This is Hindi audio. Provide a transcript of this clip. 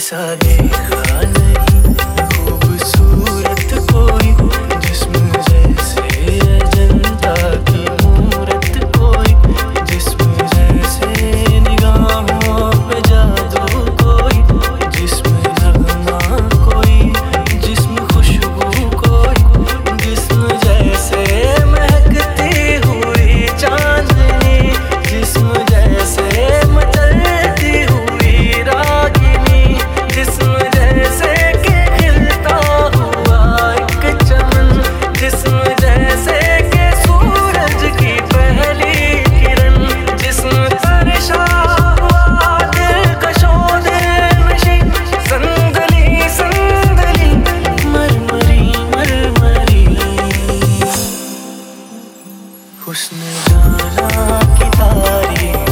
ऐसा देखा नहीं खूबसूरत कोई, जिस्म जैसे अजंता की मूरत कोई, जिस्म जैसे निगाहों पे जादू कोई, जिस्म नगमा कोई, जिस्म खुशबू कोई, जिस्म जैसे महकती हुई चांदनी, जिस्म जैसे मचलती हुई रागिनी, जिस्म जैसे के खिलता हुआ एक चमन, जिस्म जैसे के सूरज की पहली किरण, जिस्म तरशा हुआ दिलकशो दिलनशी, संदली संदली मरमरी मरमरी, हुस्न जाना की तारीफ